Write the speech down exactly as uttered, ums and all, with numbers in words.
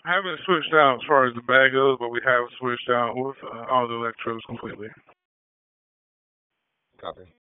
I haven't switched out as far as the bag goes, but we have switched out with uh, all the electrodes completely. Copy.